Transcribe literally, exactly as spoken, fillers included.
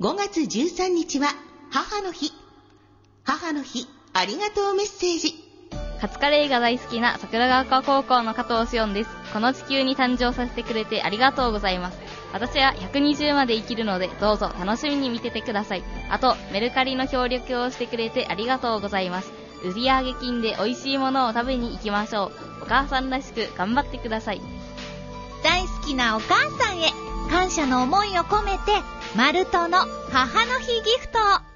ごがつじゅうさんにちは母の日。母の日ありがとうメッセージ。 カツカレーが大好きな桜ヶ丘高校の加藤しおんです。この地球に誕生させてくれてありがとうございます。私はひゃくにじゅうまで生きるので、どうぞ楽しみに見ててください。あと、メルカリの協力をしてくれてありがとうございます。売上金で美味しいものを食べに行きましょう。お母さんらしく頑張ってください。 大好きなお母さんへ感謝の思いを込めて、マルトの母の日ギフトを